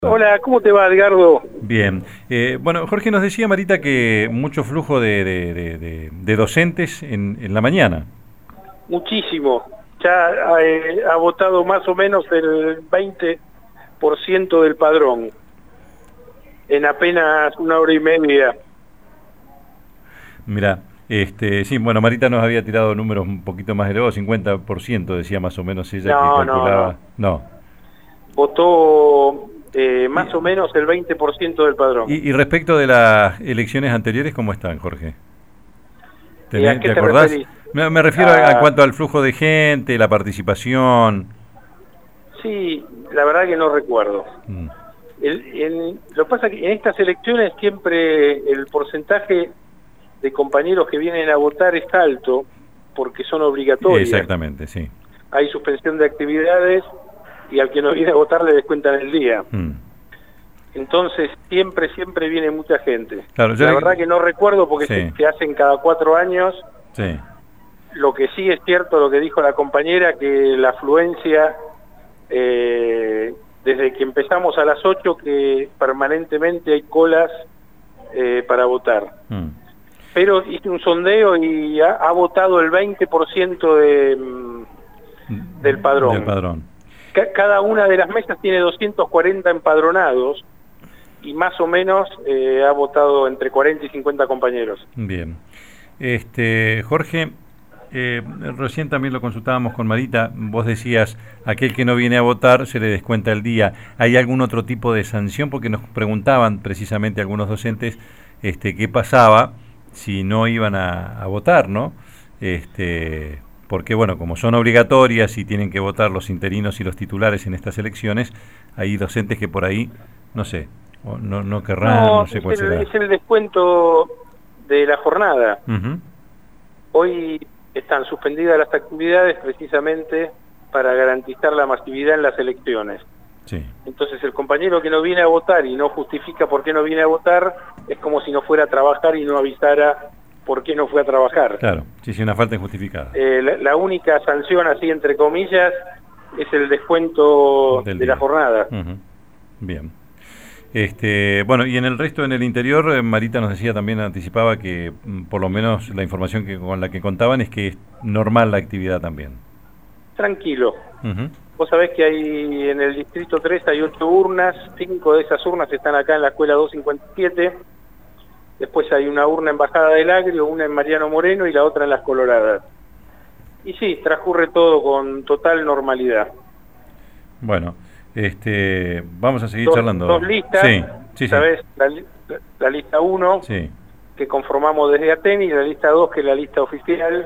Hola, ¿cómo te va, Edgardo? Bien. Bueno, Jorge, nos decía Marita que mucho flujo de docentes en la mañana. Muchísimo. Ya ha votado más o menos el 20% del padrón en apenas una hora y media. Mira, sí, bueno, Marita nos había tirado números un poquito más elevados, 50% decía más o menos ella que No. calculaba. No. Votó Y, más o menos el 20% del padrón. y respecto de las elecciones anteriores, ¿cómo están, Jorge? ¿A qué ¿Te te acordás? referís? Me refiero a Ah, cuanto al flujo de gente, la participación. sí, la verdad que no recuerdo. Mm. Lo que pasa es que en estas elecciones siempre el porcentaje de compañeros que vienen a votar es alto porque son obligatorias. Exactamente, sí. Hay suspensión de actividades y al que no viene a votar le descuentan el día. Mm. Entonces siempre viene mucha gente. Claro, La verdad que no recuerdo porque sí, se hacen cada 4 años. sí. Lo que sí es cierto, lo que dijo la compañera, que la afluencia, desde que empezamos a las 8, que permanentemente hay colas para votar. Mm. Pero hice un sondeo y ha votado el 20% del padrón. Del padrón. Cada una de las mesas tiene 240 empadronados y más o menos ha votado entre 40 y 50 compañeros. Bien. Jorge, recién también lo consultábamos con Marita. Vos decías, aquel que no viene a votar se le descuenta el día. ¿Hay algún otro tipo de sanción? Porque nos preguntaban precisamente algunos docentes qué pasaba si no iban a votar, ¿no? Porque, bueno, como son obligatorias y tienen que votar los interinos y los titulares en estas elecciones, hay docentes que por ahí, no sé, o no querrán, no sé cuál será. Es el descuento de la jornada. Uh-huh. Hoy están suspendidas las actividades precisamente para garantizar la masividad en las elecciones. Sí. Entonces el compañero que no viene a votar y no justifica por qué no viene a votar, es como si no fuera a trabajar y no avisara por qué no fue a trabajar. Claro, sí, una falta injustificada. La única sanción, así entre comillas, es el descuento de la jornada. Uh-huh. Bien. Bueno, y en el resto, en el interior, Marita nos decía también, anticipaba que por lo menos la información con la que contaban es que es normal la actividad también. Tranquilo. Uh-huh. Vos sabés que hay en el distrito 3 hay 8 urnas, 5 de esas urnas están acá en la escuela 257, después hay una urna en Bajada del Agrio, una en Mariano Moreno y la otra en Las Coloradas. Y sí, transcurre todo con total normalidad. Bueno, vamos a seguir charlando. Dos listas, sí. ¿sabés? La lista 1, sí, que conformamos desde Aten, y la lista 2, que es la lista oficial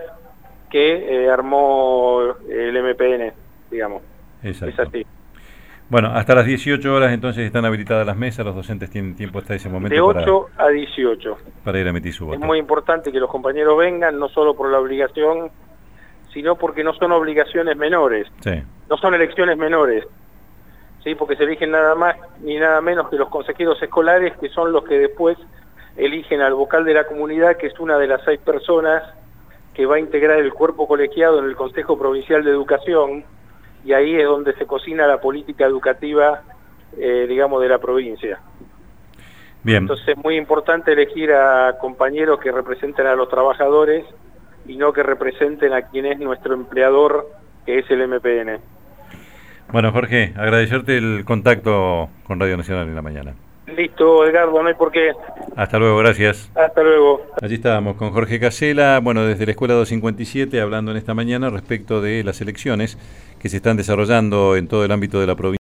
que armó el MPN, digamos. exacto. Es así. Bueno, hasta las 18 horas entonces están habilitadas las mesas, los docentes tienen tiempo hasta ese momento De 8 a 18. Para ir a emitir su voto. Es muy importante que los compañeros vengan, no solo por la obligación, sino porque no son obligaciones menores. Sí. No son elecciones menores. ¿Sí? Porque se eligen nada más ni nada menos que los consejeros escolares, que son los que después eligen al vocal de la comunidad, que es una de las 6 personas que va a integrar el cuerpo colegiado en el Consejo Provincial de Educación, y ahí es donde se cocina la política educativa, digamos, de la provincia. Bien. Entonces es muy importante elegir a compañeros que representen a los trabajadores y no que representen a quien es nuestro empleador, que es el MPN. Bueno, Jorge, agradecerte el contacto con Radio Nacional en la mañana. Listo, Edgardo, no hay por qué. Hasta luego, gracias. Hasta luego. Allí estábamos con Jorge Casela, bueno, desde la Escuela 257, hablando en esta mañana respecto de las elecciones que se están desarrollando en todo el ámbito de la provincia.